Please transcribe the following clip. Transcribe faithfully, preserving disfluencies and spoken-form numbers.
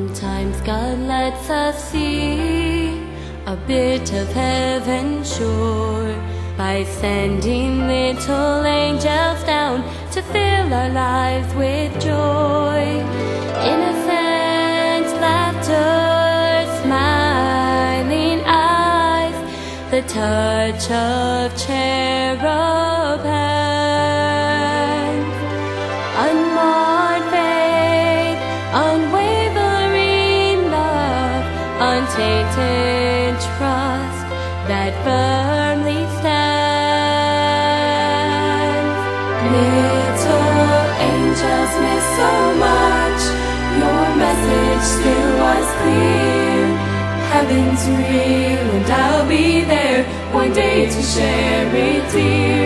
Sometimes God lets us see a bit of heaven sure by sending little angels down to fill our lives with joy. Innocent laughter, smiling eyes, the touch of cherub hands, unmarred faith, unwavering love, untainted trust that firmly stands. Little angels miss so much, your message still was clear. Heaven's real and I'll be there one day to share it dear.